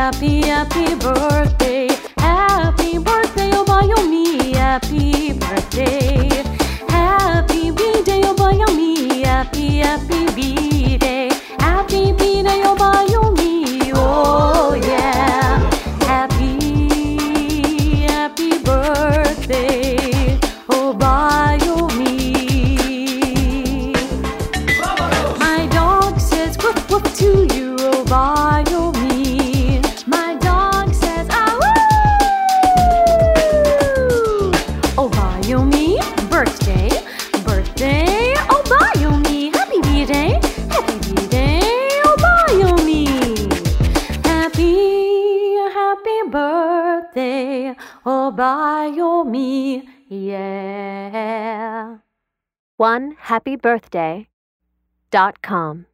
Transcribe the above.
happy, happy birthday. Happy birthday, oh Bayomi. Happy birthday. Happy B-day, oh Bayomi. Happy, happy B-day. Happy B-day, oh Bayomi. Oh yeah. Happy, happy birthday, oh Bayomi. My dog says woof woof to you, oh Bayomi. My dog says ah woo. Oh Bayomi, birthday, birthday, oh Bayomi. Happy B-day, happy B-day, oh Bayomi. Happy birthday, oh Bayomi, yeah. OneHappyBirthday.com